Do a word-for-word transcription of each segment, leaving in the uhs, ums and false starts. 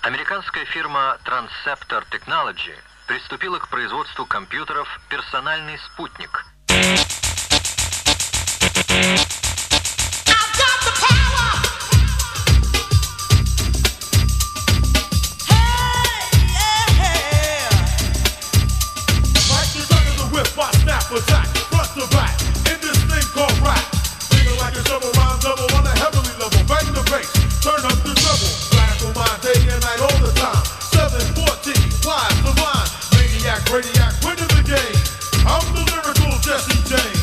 Американская фирма Transceptor Technology приступила к производству компьютеров «Персональный спутник». Attack, front to back, in this thing called rap. Feeling like a double rhyme double on a heavenly level. Bang the bass, turn up the treble. Black on my day and night all the time. seven fourteen, live, divine. Maniac, radiac, winning the game. I'm the lyrical Jesse James.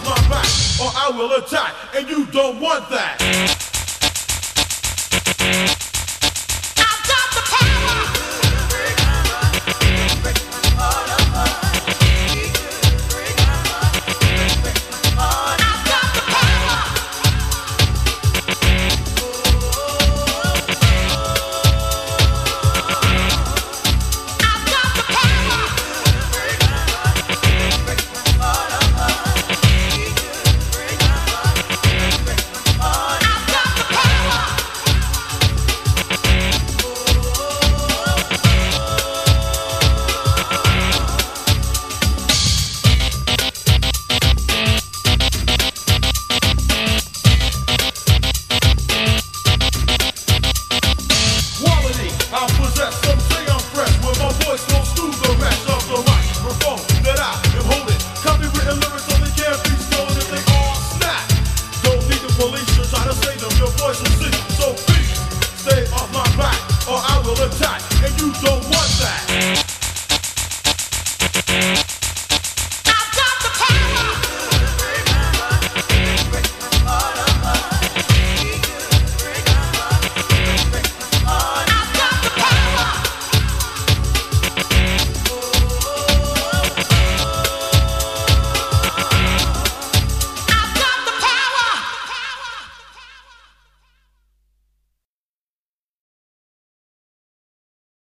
I will attack, and you don't want that.